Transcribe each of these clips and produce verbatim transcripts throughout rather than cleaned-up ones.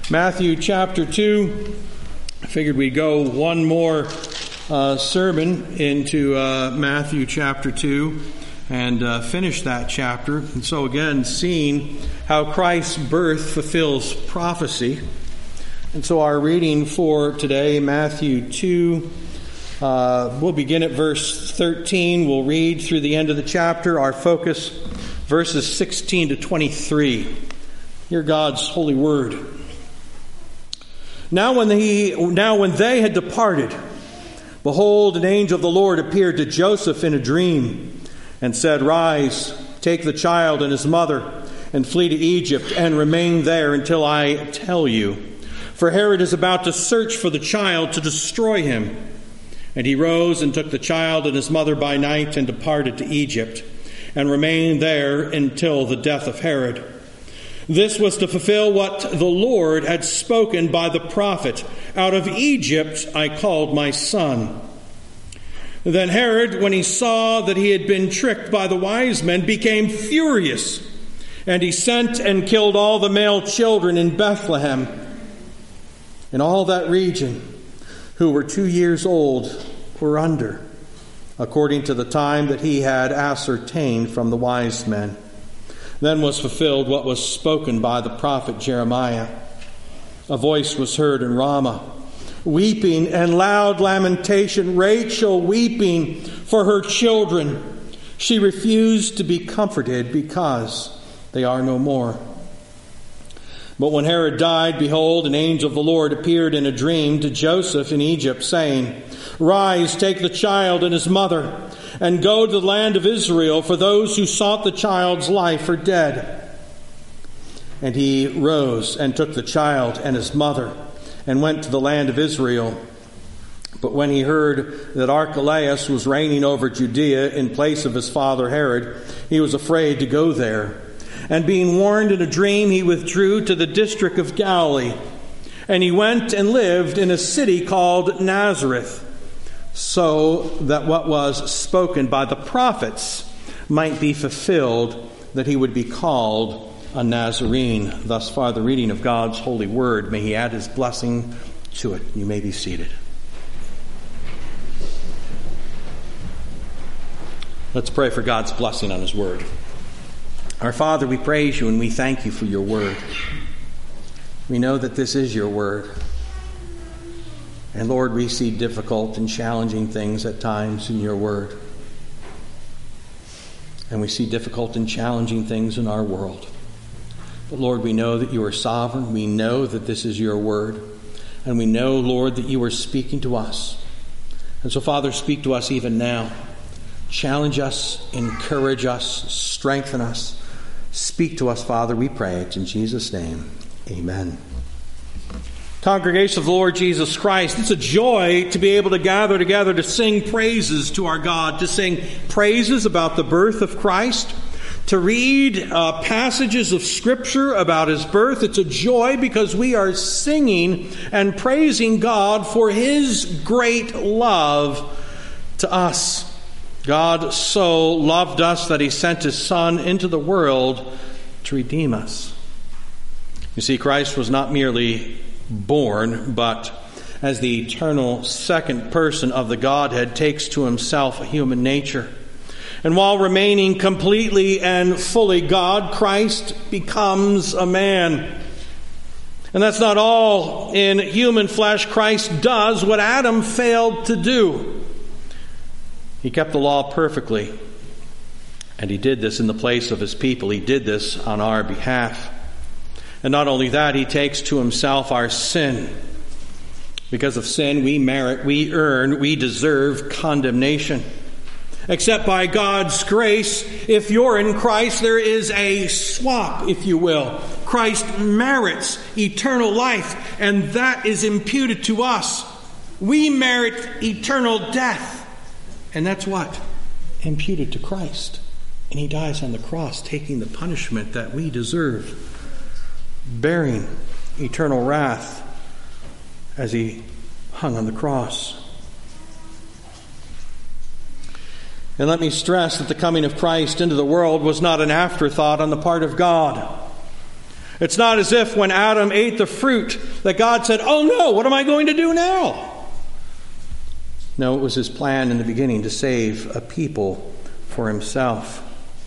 Matthew chapter two. I figured we'd go one more uh, sermon into uh, Matthew chapter two and uh, finish that chapter. And so again, seeing how Christ's birth fulfills prophecy. And so our reading for today, Matthew two, uh, we'll begin at verse thirteen. We'll read through the end of the chapter. Our focus, verses sixteen to twenty-three. Hear God's holy word. Now when he, now when they had departed, behold, an angel of the Lord appeared to Joseph in a dream, and said, "Rise, take the child and his mother, and flee to Egypt, and remain there until I tell you. For Herod is about to search for the child to destroy him." And he rose and took the child and his mother by night, and departed to Egypt, and remained there until the death of Herod. This was to fulfill what the Lord had spoken by the prophet, "Out of Egypt I called my son." Then Herod, when he saw that he had been tricked by the wise men, became furious, and he sent and killed all the male children in Bethlehem, in all that region, who were two years old or under, according to the time that he had ascertained from the wise men. Then was fulfilled what was spoken by the prophet Jeremiah. A voice was heard in Ramah, weeping and loud lamentation, Rachel weeping for her children. She refused to be comforted because they are no more. But when Herod died, behold, an angel of the Lord appeared in a dream to Joseph in Egypt, saying, "Rise, take the child and his mother, and go to the land of Israel, for those who sought the child's life are dead." And he rose and took the child and his mother, and went to the land of Israel. But when he heard that Archelaus was reigning over Judea in place of his father Herod, he was afraid to go there. And being warned in a dream, he withdrew to the district of Galilee. And he went and lived in a city called Nazareth, so that what was spoken by the prophets might be fulfilled, that he would be called a Nazarene. Thus far the reading of God's holy word. May he add his blessing to it. You may be seated. Let's pray for God's blessing on his word. Our Father, we praise you and we thank you for your word. We know that this is your word. And Lord, we see difficult and challenging things at times in your word. And we see difficult and challenging things in our world. But Lord, we know that you are sovereign. We know that this is your word. And we know, Lord, that you are speaking to us. And so, Father, speak to us even now. Challenge us, encourage us, strengthen us. Speak to us, Father, we pray it in Jesus' name. Amen. Congregation of the Lord Jesus Christ, it's a joy to be able to gather together to sing praises to our God, to sing praises about the birth of Christ, to read uh, passages of Scripture about his birth. It's a joy because we are singing and praising God for his great love to us. God so loved us that he sent his Son into the world to redeem us. You see, Christ was not merely born, but as the eternal second person of the Godhead takes to himself a human nature. And while remaining completely and fully God, Christ becomes a man. And that's not all. In human flesh, Christ does what Adam failed to do. He kept the law perfectly, and he did this in the place of his people. He did this on our behalf. And not only that, he takes to himself our sin. Because of sin, we merit, we earn, we deserve condemnation. Except by God's grace, if you're in Christ, there is a swap, if you will. Christ merits eternal life, and that is imputed to us. We merit eternal death. And that's what? Imputed to Christ. And he dies on the cross, taking the punishment that we deserve, bearing eternal wrath as he hung on the cross. And let me stress that the coming of Christ into the world was not an afterthought on the part of God. It's not as if when Adam ate the fruit that God said, "Oh no, what am I going to do now?" No, it was his plan in the beginning to save a people for himself.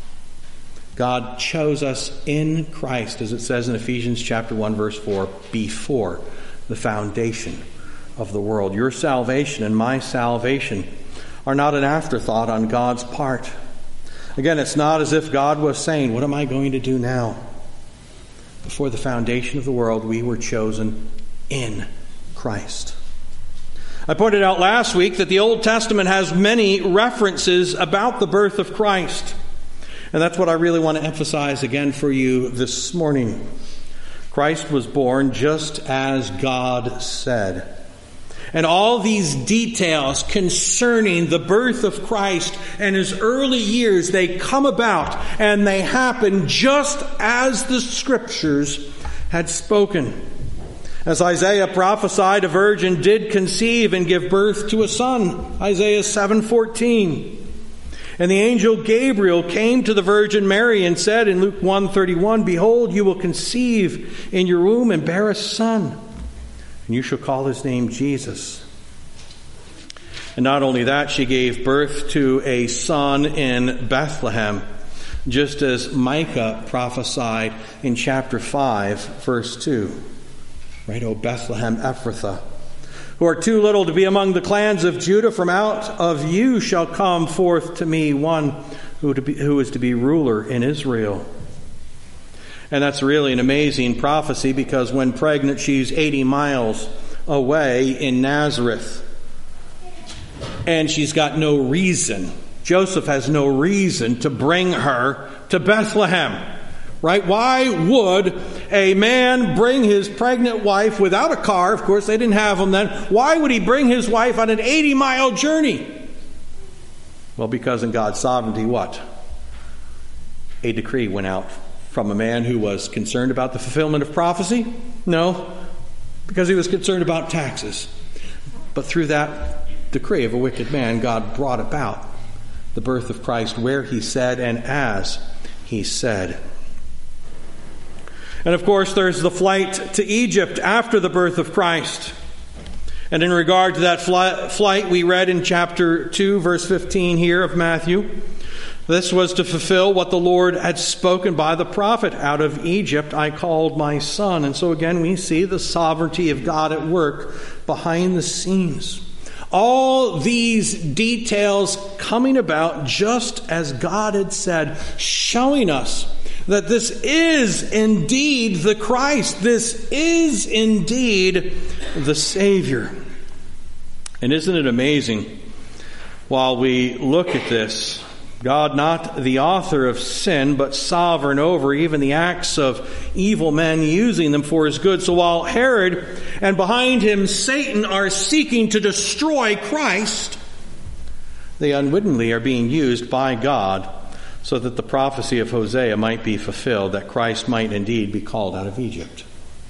God chose us in Christ, as it says in Ephesians chapter one, verse four, before the foundation of the world. Your salvation and my salvation are not an afterthought on God's part. Again, it's not as if God was saying, "What am I going to do now?" Before the foundation of the world, we were chosen in Christ. I pointed out last week that the Old Testament has many references about the birth of Christ. And that's what I really want to emphasize again for you this morning. Christ was born just as God said. And all these details concerning the birth of Christ and his early years, they come about and they happen just as the Scriptures had spoken. As Isaiah prophesied, a virgin did conceive and give birth to a son. Isaiah seven fourteen. And the angel Gabriel came to the Virgin Mary and said in Luke one thirty-one, "Behold, you will conceive in your womb and bear a son, and you shall call his name Jesus." And not only that, she gave birth to a son in Bethlehem, just as Micah prophesied in chapter five, verse two. Right, O Bethlehem Ephrathah, who are too little to be among the clans of Judah, from out of you shall come forth to me one who, to be, who is to be ruler in Israel. And that's really an amazing prophecy, because when pregnant, she's eighty miles away in Nazareth. And she's got no reason. Joseph has no reason to bring her to Bethlehem. Right? Why would a man bring his pregnant wife without a car? Of course, they didn't have them then. Why would he bring his wife on an eighty-mile journey? Well, because in God's sovereignty, what? A decree went out from a man who was concerned about the fulfillment of prophecy? No, because he was concerned about taxes. But through that decree of a wicked man, God brought about the birth of Christ where he said and as he said. And of course, there's the flight to Egypt after the birth of Christ. And in regard to that flight, we read in chapter two, verse fifteen here of Matthew, this was to fulfill what the Lord had spoken by the prophet, "Out of Egypt I called my son." And so again, we see the sovereignty of God at work behind the scenes. All these details coming about just as God had said, showing us that this is indeed the Christ. This is indeed the Savior. And isn't it amazing, while we look at this, God, not the author of sin, but sovereign over even the acts of evil men, using them for his good. So while Herod and behind him Satan are seeking to destroy Christ, they unwittingly are being used by God so that the prophecy of Hosea might be fulfilled, that Christ might indeed be called out of Egypt.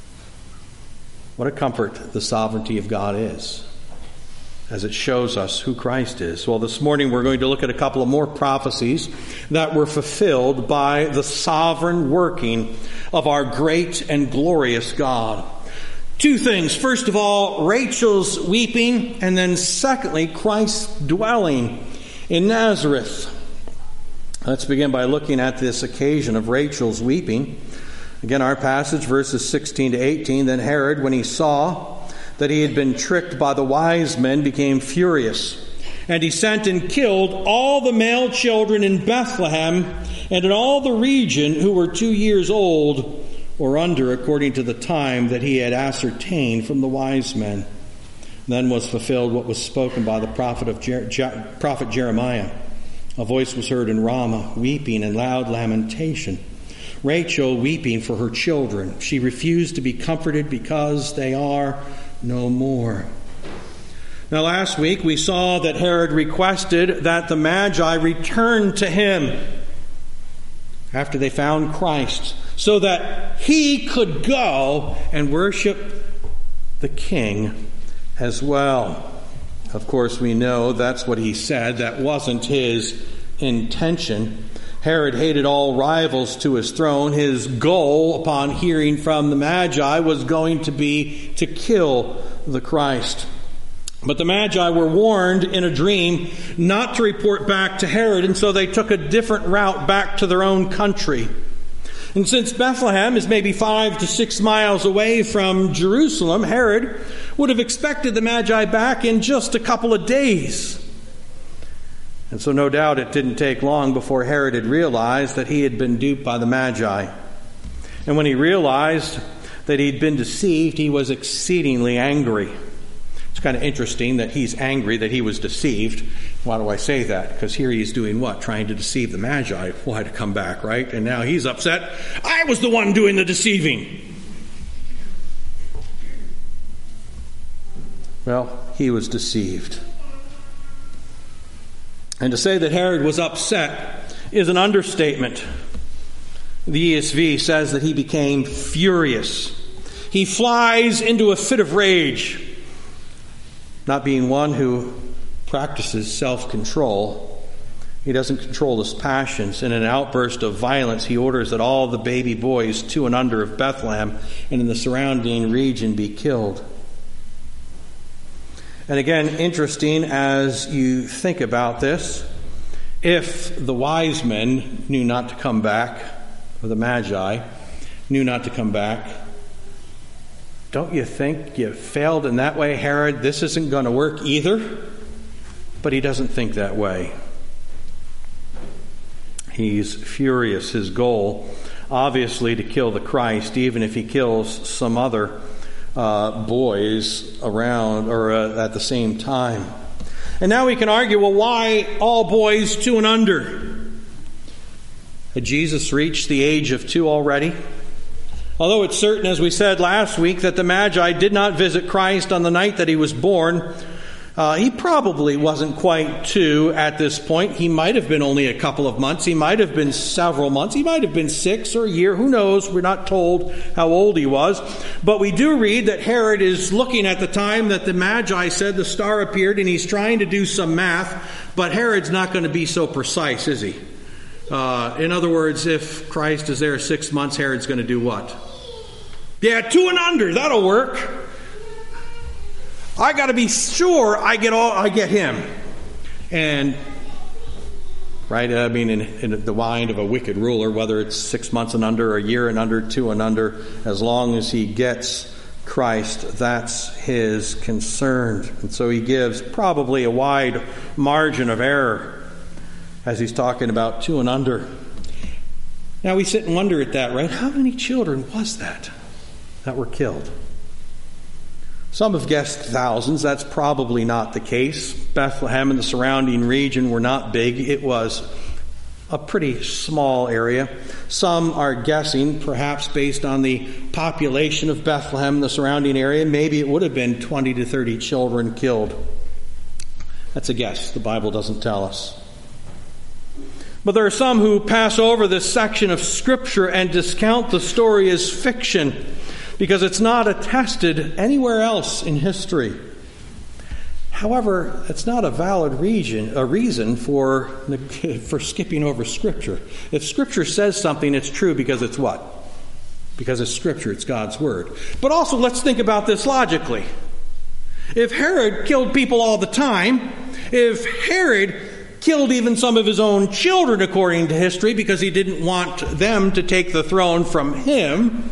What a comfort the sovereignty of God is, as it shows us who Christ is. Well, this morning we're going to look at a couple of more prophecies that were fulfilled by the sovereign working of our great and glorious God. Two things. First of all, Rachel's weeping, and then secondly, Christ's dwelling in Nazareth. Let's begin by looking at this occasion of Rachel's weeping. Again, our passage, verses sixteen to eighteen. Then Herod, when he saw that he had been tricked by the wise men, became furious. And he sent and killed all the male children in Bethlehem and in all the region who were two years old or under, according to the time that he had ascertained from the wise men. Then was fulfilled what was spoken by the prophet of Jer- Je- prophet Jeremiah. A voice was heard in Ramah, weeping and loud lamentation. Rachel weeping for her children. She refused to be comforted because they are no more. Now, last week we saw that Herod requested that the Magi return to him after they found Christ, so that he could go and worship the King as well. Of course, we know that's what he said. That wasn't his intention. Herod hated all rivals to his throne. His goal upon hearing from the Magi was going to be to kill the Christ. But the Magi were warned in a dream not to report back to Herod, and so they took a different route back to their own country. And since Bethlehem is maybe five to six miles away from Jerusalem, Herod would have expected the Magi back in just a couple of days. And so no doubt it didn't take long before Herod had realized that he had been duped by the Magi. And when he realized that he'd been deceived, he was exceedingly angry. It's kind of interesting that he's angry that he was deceived. Why do I say that? Because here he's doing what? Trying to deceive the Magi. Why to come back, right? And now he's upset. I was the one doing the deceiving. Well, he was deceived. And to say that Herod was upset is an understatement. The E S V says that he became furious. He flies into a fit of rage. Not being one who practices self-control, he doesn't control his passions. In an outburst of violence, he orders that all the baby boys two and under of Bethlehem and in the surrounding region be killed. And again, interesting as you think about this, if the wise men knew not to come back, or the Magi knew not to come back, don't you think you failed in that way, Herod? This isn't going to work either. But he doesn't think that way. He's furious. His goal, obviously, to kill the Christ, even if he kills some other uh, boys around or uh, at the same time. And now we can argue, well, why all boys two and under? Had Jesus reached the age of two already? Although it's certain, as we said last week, that the Magi did not visit Christ on the night that he was born, uh, he probably wasn't quite two at this point. He might have been only a couple of months. He might have been several months. He might have been six or a year. Who knows? We're not told how old he was. But we do read that Herod is looking at the time that the Magi said the star appeared, and he's trying to do some math. But Herod's not going to be so precise, is he? Uh, in other words, if Christ is there six months, Herod's going to do what? Yeah, two and under, that'll work. I got to be sure I get all I get him. And right, I mean, in, in the mind of a wicked ruler, whether it's six months and under, or a year and under, two and under, as long as he gets Christ, that's his concern. And so he gives probably a wide margin of error as he's talking about two and under. Now we sit and wonder at that, right? How many children was that? That were killed. Some have guessed thousands. That's probably not the case. Bethlehem and the surrounding region were not big. It was a pretty small area. Some are guessing, perhaps based on the population of Bethlehem and the surrounding area, maybe it would have been twenty to thirty children killed. That's a guess. The Bible doesn't tell us. But there are some who pass over this section of Scripture and discount the story as fiction, because it's not attested anywhere else in history. However, it's not a valid reason, a reason for, for skipping over Scripture. If Scripture says something, it's true because it's what? Because it's Scripture, it's God's Word. But also, let's think about this logically. If Herod killed people all the time, if Herod killed even some of his own children, according to history, because he didn't want them to take the throne from him,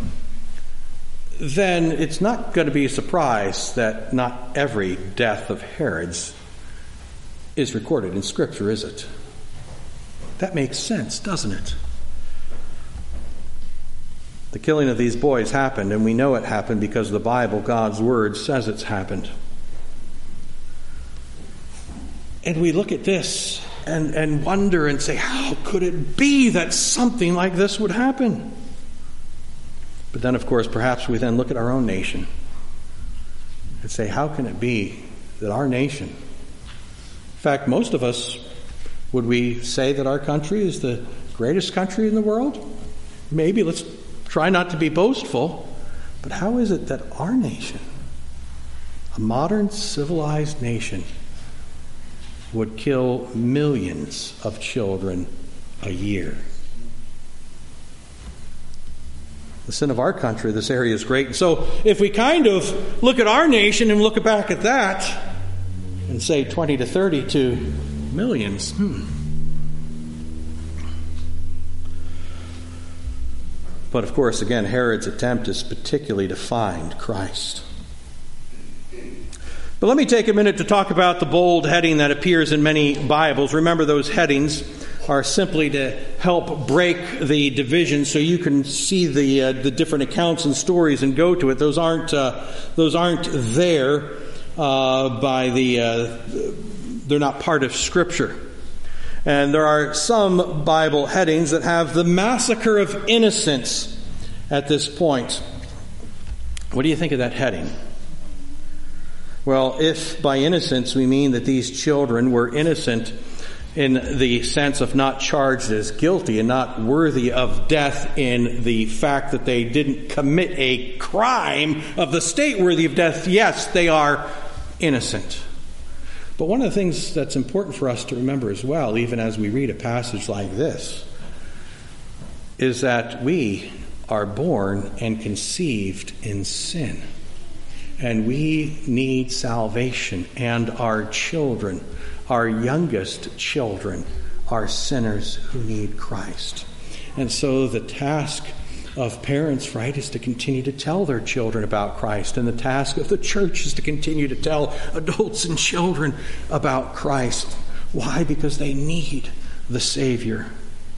then it's not going to be a surprise that not every death of Herod's is recorded in Scripture, is it? That makes sense, doesn't it? The killing of these boys happened, and we know it happened because the Bible, God's Word, says it's happened. And we look at this and, and wonder and say, how could it be that something like this would happen? But then, of course, perhaps we then look at our own nation and say, how can it be that our nation, in fact, most of us, would we say that our country is the greatest country in the world? Maybe. Let's try not to be boastful. But how is it that our nation, a modern civilized nation, would kill millions of children a year. The sin of our country, this area is great. And so if we kind of look at our nation and look back at that and say twenty to thirty-two millions, hmm. But of course, again, Herod's attempt is particularly to find Christ. But let me take a minute to talk about the bold heading that appears in many Bibles. Remember, those headings are simply to help break the division so you can see the uh, the different accounts and stories and go to it. Those aren't uh, those aren't there uh, by the uh, they're not part of Scripture. And there are some Bible headings that have the massacre of innocents at this point. What do you think of that heading? Well, if by innocence we mean that these children were innocent in the sense of not charged as guilty and not worthy of death in the fact that they didn't commit a crime of the state worthy of death, yes, they are innocent. But one of the things that's important for us to remember as well, even as we read a passage like this, is that we are born and conceived in sin. And we need salvation, and our children, our youngest children, are sinners who need Christ. And so the task of parents, right, is to continue to tell their children about Christ. And the task of the church is to continue to tell adults and children about Christ. Why? Because they need the Savior.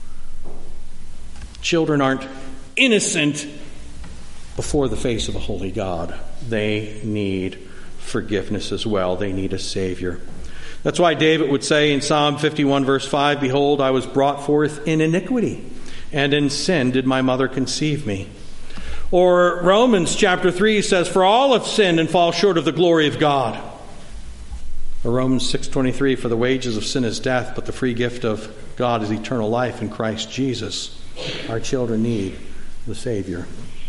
Children aren't innocent before the face of a holy God. They need forgiveness as well. They need a Savior. That's why David would say in Psalm fifty-one, verse five, "Behold, I was brought forth in iniquity, and in sin did my mother conceive me." Or Romans chapter three says, "For all have sinned and fall short of the glory of God." Or Romans six twenty-three, "For the wages of sin is death, but the free gift of God is eternal life in Christ Jesus." Our children need the Savior.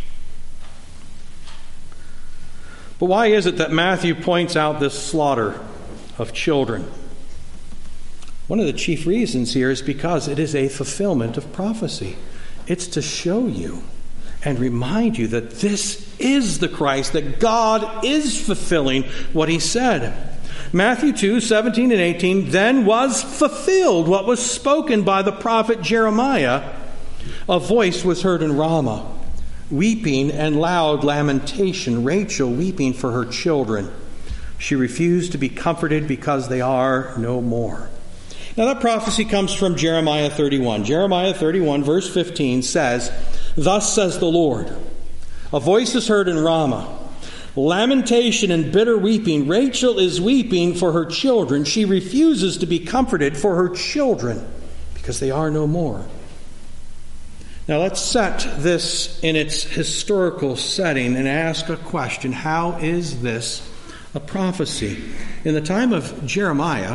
But why is it that Matthew points out this slaughter of children? One of the chief reasons here is because it is a fulfillment of prophecy. It's to show you and remind you that this is the Christ, that God is fulfilling what he said. Matthew two, seventeen and eighteen, "Then was fulfilled what was spoken by the prophet Jeremiah. A voice was heard in Ramah, weeping and loud lamentation, Rachel weeping for her children. She refused to be comforted because they are no more." Now that prophecy comes from Jeremiah thirty-one. Jeremiah thirty-one, verse fifteen says, "Thus says the Lord, a voice is heard in Ramah, lamentation and bitter weeping. Rachel is weeping for her children. She refuses to be comforted for her children because they are no more." Now let's set this in its historical setting and ask a question. How is this a prophecy? In the time of Jeremiah,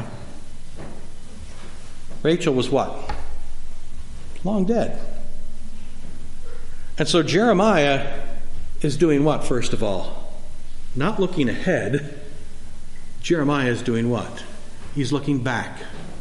Rachel was what? Long dead. And so Jeremiah is doing what, first of all? Not looking ahead. Jeremiah is doing what? He's looking back.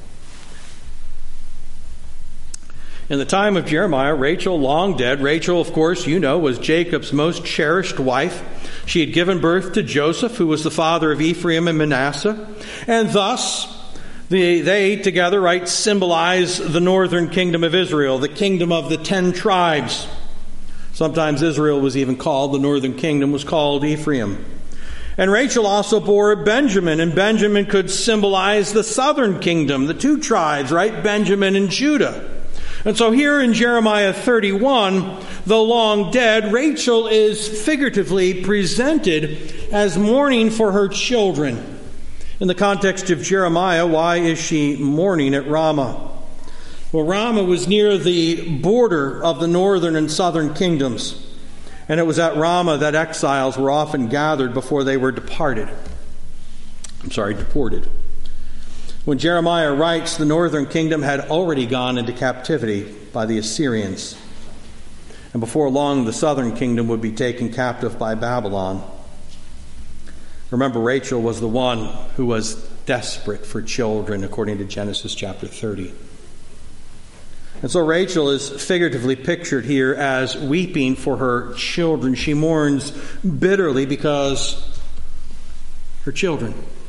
In the time of Jeremiah, Rachel, long dead. Rachel, of course, you know, was Jacob's most cherished wife. She had given birth to Joseph, who was the father of Ephraim and Manasseh. And thus, the, they together, right, symbolize the northern kingdom of Israel, the kingdom of the ten tribes. Sometimes Israel was even called, the northern kingdom was called Ephraim. And Rachel also bore Benjamin, and Benjamin could symbolize the southern kingdom, the two tribes, right, Benjamin and Judah. And so here in Jeremiah thirty-one, though long dead, Rachel is figuratively presented as mourning for her children. In the context of Jeremiah, why is she mourning at Ramah? Well, Ramah was near the border of the northern and southern kingdoms. And it was at Ramah that exiles were often gathered before they were departed. I'm sorry, deported. When Jeremiah writes, the northern kingdom had already gone into captivity by the Assyrians. And before long, the southern kingdom would be taken captive by Babylon. Remember, Rachel was the one who was desperate for children, according to Genesis chapter thirty. And so Rachel is figuratively pictured here as weeping for her children. She mourns bitterly because her children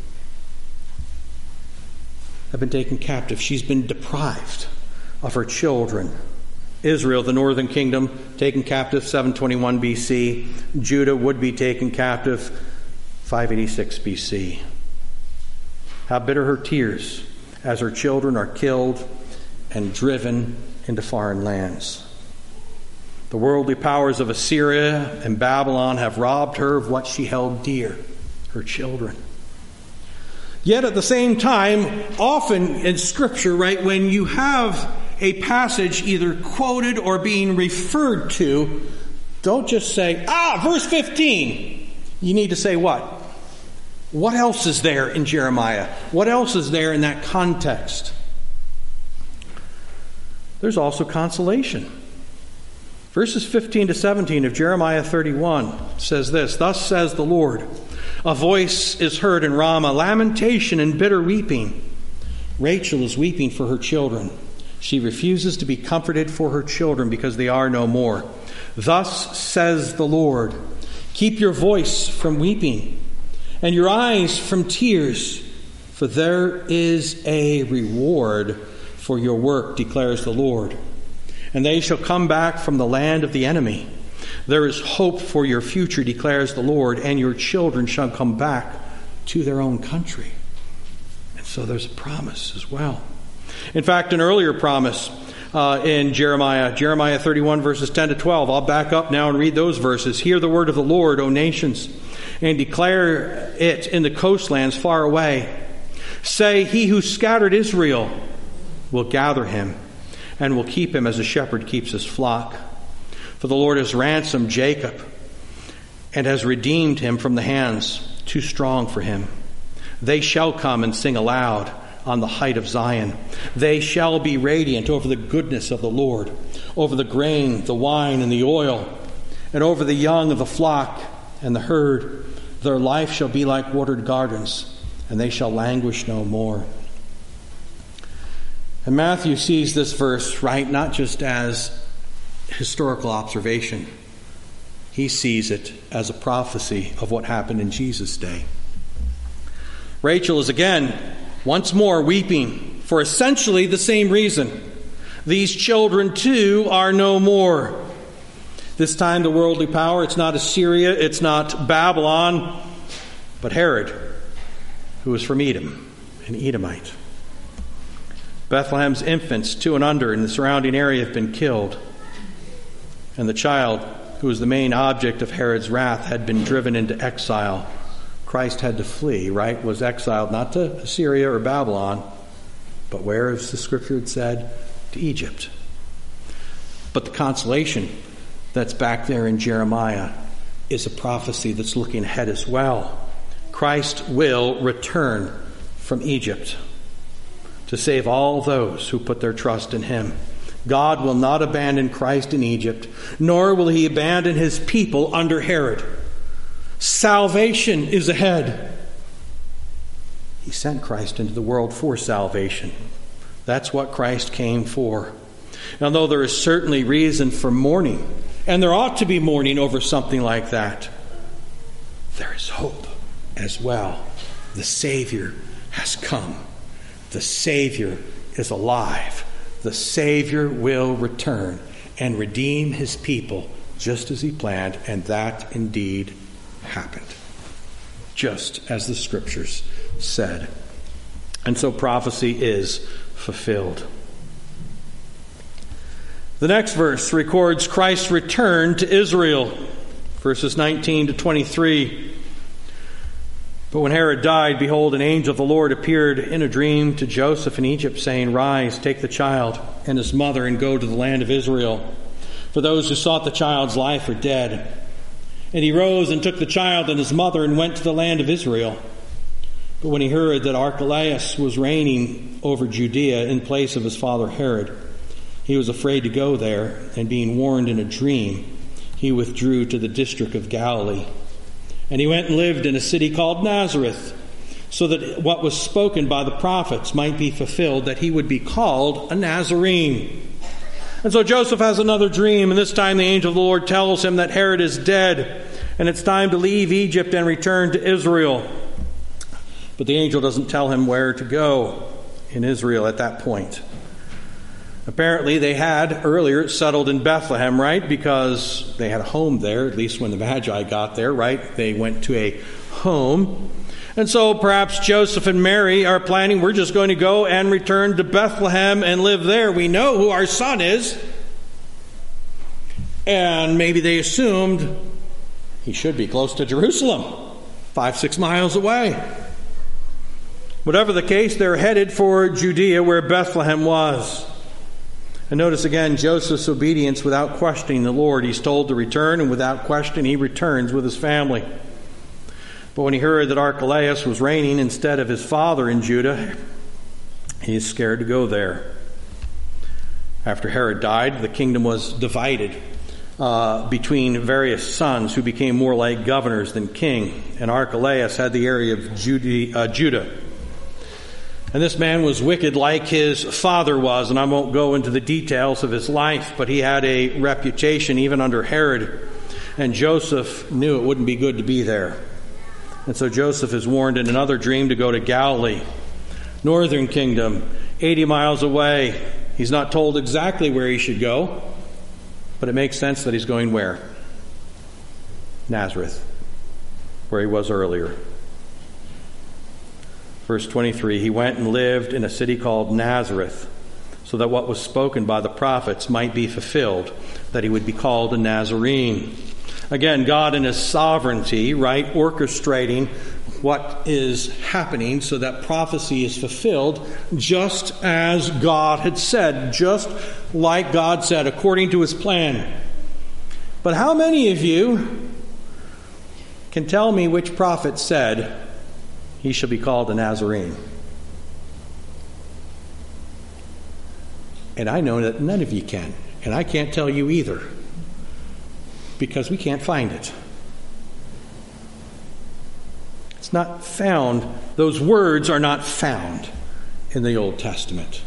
have been taken captive. She's been deprived of her children. Israel, the northern kingdom, taken captive seven twenty-one B C. Judah would be taken captive five eighty-six B C. How bitter her tears as her children are killed and driven into foreign lands. The worldly powers of Assyria and Babylon have robbed her of what she held dear, her children. Yet at the same time, often in Scripture, right, when you have a passage either quoted or being referred to, don't just say, ah, verse fifteen. You need to say what? What else is there in Jeremiah? What else is there in that context? There's also consolation. Verses fifteen to seventeen of Jeremiah thirty-one says this, "Thus says the Lord, a voice is heard in Ramah, lamentation and bitter weeping. Rachel is weeping for her children. She refuses to be comforted for her children because they are no more. Thus says the Lord, keep your voice from weeping and your eyes from tears, for there is a reward for your work, declares the Lord. And they shall come back from the land of the enemy. There is hope for your future, declares the Lord, and your children shall come back to their own country." And so there's a promise as well. In fact, an earlier promise uh, in Jeremiah, Jeremiah thirty-one, verses ten to twelve. I'll back up now and read those verses. "Hear the word of the Lord, O nations, and declare it in the coastlands far away. Say, he who scattered Israel will gather him, and will keep him as a shepherd keeps his flock. For the Lord has ransomed Jacob, and has redeemed him from the hands too strong for him. They shall come and sing aloud on the height of Zion. They shall be radiant over the goodness of the Lord, over the grain, the wine, and the oil, and over the young of the flock and the herd. Their life shall be like watered gardens, and they shall languish no more." And Matthew sees this verse, right, not just as historical observation. He sees it as a prophecy of what happened in Jesus' day. Rachel is again, once more, weeping for essentially the same reason. These children, too, are no more. This time the worldly power, it's not Assyria, it's not Babylon, but Herod, who is from Edom, an Edomite. Bethlehem's infants, two and under, in the surrounding area have been killed. And the child, who was the main object of Herod's wrath, had been driven into exile. Christ had to flee, right? Was exiled not to Assyria or Babylon, but where, as the scripture had said, to Egypt. But the consolation that's back there in Jeremiah is a prophecy that's looking ahead as well. Christ will return from Egypt to save all those who put their trust in him. God will not abandon Christ in Egypt, nor will he abandon his people under Herod. Salvation is ahead. He sent Christ into the world for salvation. That's what Christ came for. Now, though there is certainly reason for mourning, and there ought to be mourning over something like that, there is hope as well. The Savior has come. The Savior is alive. The Savior will return and redeem his people just as he planned, and that indeed happened, just as the scriptures said. And so prophecy is fulfilled. The next verse records Christ's return to Israel, verses nineteen to twenty-three. "But when Herod died, behold, an angel of the Lord appeared in a dream to Joseph in Egypt, saying, Rise, take the child and his mother, and go to the land of Israel. For those who sought the child's life are dead. And he rose and took the child and his mother and went to the land of Israel. But when he heard that Archelaus was reigning over Judea in place of his father Herod, he was afraid to go there, and being warned in a dream, he withdrew to the district of Galilee. And he went and lived in a city called Nazareth, so that what was spoken by the prophets might be fulfilled, that he would be called a Nazarene. And so Joseph has another dream, and this time the angel of the Lord tells him that Herod is dead, and it's time to leave Egypt and return to Israel. But the angel doesn't tell him where to go in Israel at that point. Apparently they had earlier settled in Bethlehem, right? Because they had a home there, at least when the Magi got there, right? They went to a home. And so perhaps Joseph and Mary are planning, we're just going to go and return to Bethlehem and live there. We know who our son is. And maybe they assumed he should be close to Jerusalem, five, six miles away. Whatever the case, they're headed for Judea where Bethlehem was. And notice again Joseph's obedience without questioning the Lord. He's told to return, and without question he returns with his family. But when he heard that Archelaus was reigning instead of his father in Judah, he is scared to go there. After Herod died, the kingdom was divided uh, between various sons who became more like governors than king. And Archelaus had the area of Judah. Uh, Judah. And this man was wicked like his father was, and I won't go into the details of his life, but he had a reputation even under Herod, and Joseph knew it wouldn't be good to be there. And so Joseph is warned in another dream to go to Galilee, northern kingdom, eighty miles away. He's not told exactly where he should go, but it makes sense that he's going where? Nazareth, where he was earlier. Verse twenty-three, he went and lived in a city called Nazareth, so that what was spoken by the prophets might be fulfilled, that he would be called a Nazarene. Again, God in his sovereignty, right, orchestrating what is happening so that prophecy is fulfilled just as God had said, just like God said, according to his plan. But how many of you can tell me which prophet said, he shall be called a Nazarene? And I know that none of you can. And I can't tell you either. Because we can't find it. It's not found. Those words are not found in the Old Testament.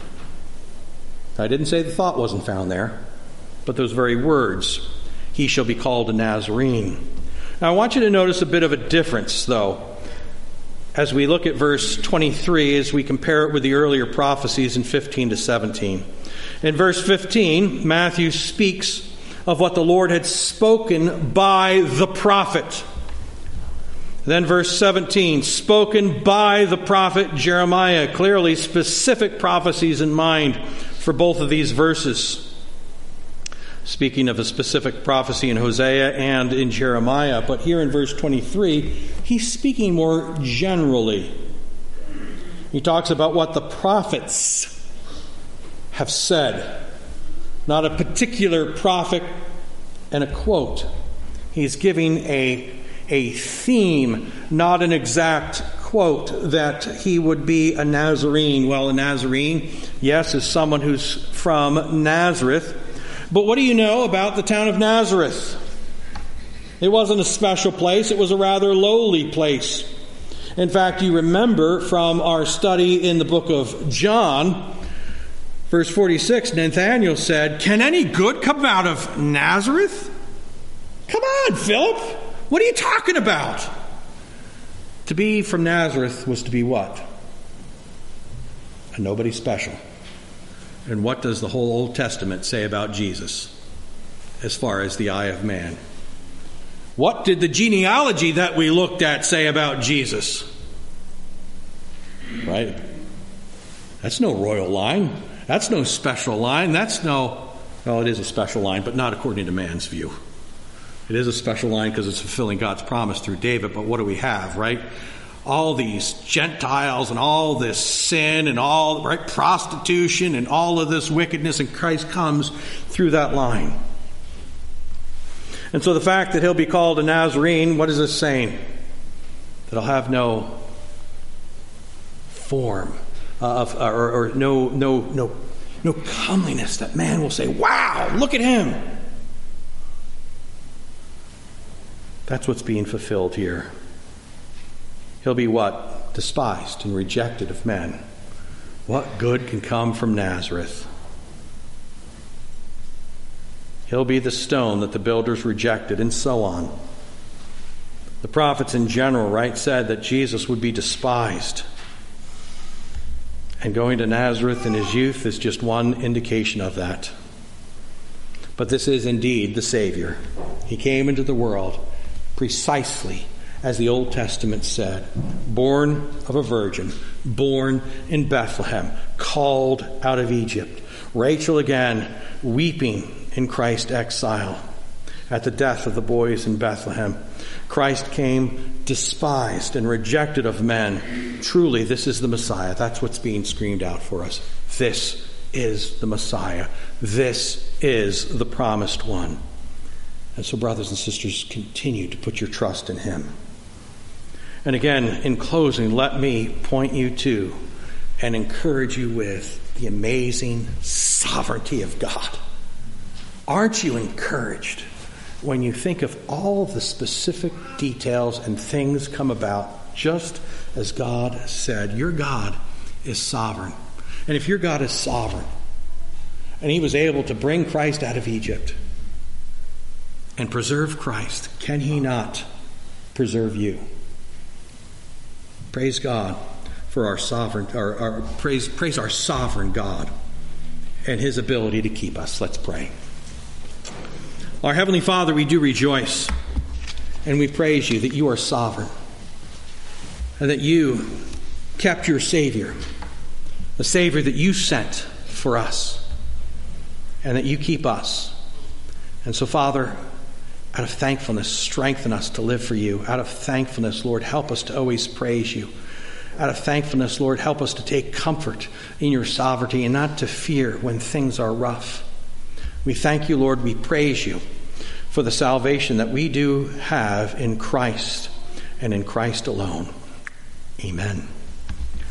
I didn't say the thought wasn't found there. But those very words, he shall be called a Nazarene. Now I want you to notice a bit of a difference, though, as we look at verse twenty-three, as we compare it with the earlier prophecies in fifteen to seventeen. In verse fifteen, Matthew speaks of what the Lord had spoken by the prophet. Then verse seventeen, spoken by the prophet Jeremiah. Clearly specific prophecies in mind for both of these verses. Speaking of a specific prophecy in Hosea and in Jeremiah. But here in verse twenty-three, he's speaking more generally. He talks about what the prophets have said. Not a particular prophet and a quote. He's giving a, a theme, not an exact quote, that he would be a Nazarene. Well, a Nazarene, yes, is someone who's from Nazareth. But what do you know about the town of Nazareth? It wasn't a special place. It was a rather lowly place. In fact, you remember from our study in the book of John, verse forty-six, Nathanael said, "Can any good come out of Nazareth?" Come on, Philip. What are you talking about? To be from Nazareth was to be what? A nobody special. And what does the whole Old Testament say about Jesus as far as the eye of man? What did the genealogy that we looked at say about Jesus? Right? That's no royal line. That's no special line. That's no, well, it is a special line, but not according to man's view. It is a special line because it's fulfilling God's promise through David, but what do we have, right? All these Gentiles and all this sin and all, right, prostitution and all of this wickedness, and Christ comes through that line. And so the fact that he'll be called a Nazarene, what is this saying? That he'll have no form of, or, or no, no, no, no comeliness that man will say, "Wow, look at him." That's what's being fulfilled here. He'll be what? Despised and rejected of men. What good can come from Nazareth? He'll be the stone that the builders rejected, and so on. The prophets in general, right, said that Jesus would be despised. And going to Nazareth in his youth is just one indication of that. But this is indeed the Savior. He came into the world precisely as the Old Testament said, born of a virgin, born in Bethlehem, called out of Egypt. Rachel again weeping in Christ's exile at the death of the boys in Bethlehem. Christ came despised and rejected of men. Truly, this is the Messiah. That's what's being screamed out for us. This is the Messiah. This is the promised one. And so, brothers and sisters, continue to put your trust in him. And again, in closing, let me point you to and encourage you with the amazing sovereignty of God. Aren't you encouraged when you think of all the specific details and things come about just as God said? Your God is sovereign. And if your God is sovereign, and he was able to bring Christ out of Egypt and preserve Christ, can he not preserve you? Praise God for our sovereign, our, our praise, praise our sovereign God and his ability to keep us. Let's pray. Our Heavenly Father, we do rejoice and we praise you that you are sovereign and that you kept your Savior, the Savior that you sent for us, and that you keep us. And so, Father, out of thankfulness, strengthen us to live for you. Out of thankfulness, Lord, help us to always praise you. Out of thankfulness, Lord, help us to take comfort in your sovereignty and not to fear when things are rough. We thank you, Lord. We praise you for the salvation that we do have in Christ and in Christ alone. Amen.